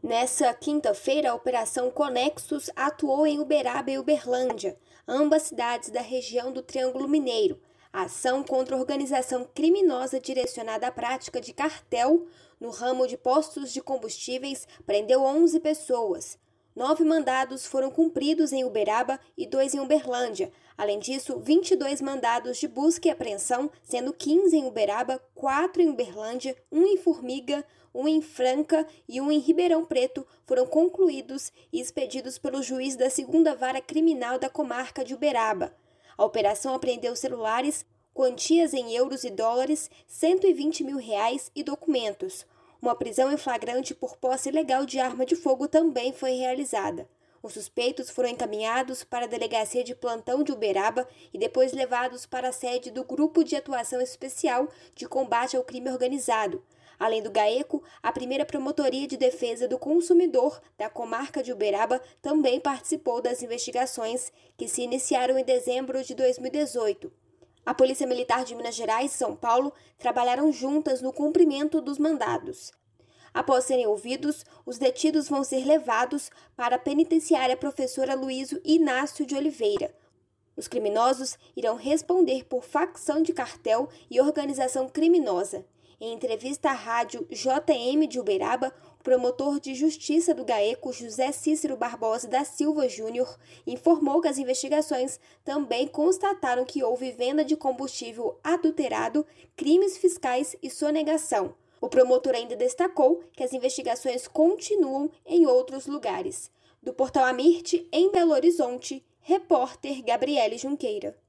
Nessa quinta-feira, a Operação Conexus atuou em Uberaba e Uberlândia, ambas cidades da região do Triângulo Mineiro. A ação contra a organização criminosa direcionada à prática de cartel no ramo de postos de combustíveis prendeu 11 pessoas. 9 mandados foram cumpridos em Uberaba e 2 em Uberlândia. Além disso, 22 mandados de busca e apreensão, sendo 15 em Uberaba, 4 em Uberlândia, 1 em Formiga, 1 em Franca e 1 em Ribeirão Preto, foram concluídos e expedidos pelo juiz da 2ª Vara Criminal da comarca de Uberaba. A operação apreendeu celulares, quantias em euros e dólares, R$ 120 mil e documentos. Uma prisão em flagrante por posse ilegal de arma de fogo também foi realizada. Os suspeitos foram encaminhados para a Delegacia de Plantão de Uberaba e depois levados para a sede do Grupo de Atuação Especial de Combate ao Crime Organizado. Além do GAECO, a primeira Promotoria de Defesa do Consumidor da comarca de Uberaba também participou das investigações que se iniciaram em dezembro de 2018. A Polícia Militar de Minas Gerais e São Paulo trabalharam juntas no cumprimento dos mandados. Após serem ouvidos, os detidos vão ser levados para a penitenciária Professora Luísio Inácio de Oliveira. Os criminosos irão responder por facção de cartel e organização criminosa. Em entrevista à rádio JM de Uberaba, o promotor de justiça do GAECO, José Cícero Barbosa da Silva Júnior, informou que as investigações também constataram que houve venda de combustível adulterado, crimes fiscais e sonegação. O promotor ainda destacou que as investigações continuam em outros lugares. Do Portal Amirte, em Belo Horizonte, repórter Gabriele Junqueira.